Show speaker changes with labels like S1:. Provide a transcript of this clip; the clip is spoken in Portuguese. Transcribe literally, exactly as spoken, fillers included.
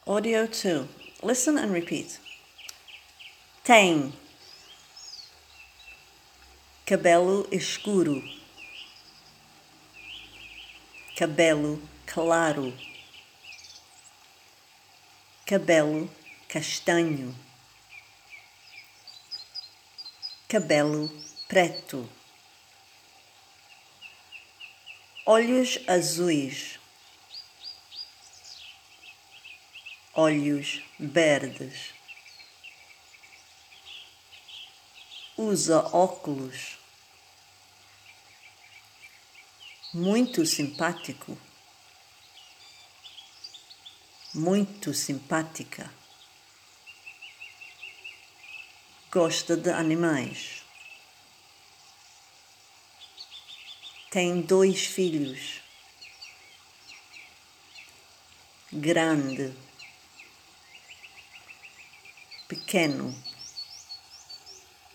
S1: Audio two. Listen and repeat. Tem cabelo escuro, cabelo claro, cabelo castanho, cabelo preto, olhos azuis, olhos verdes, usa óculos, muito simpático, muito simpática, gosta de animais, tem dois filhos, grande, pequeno,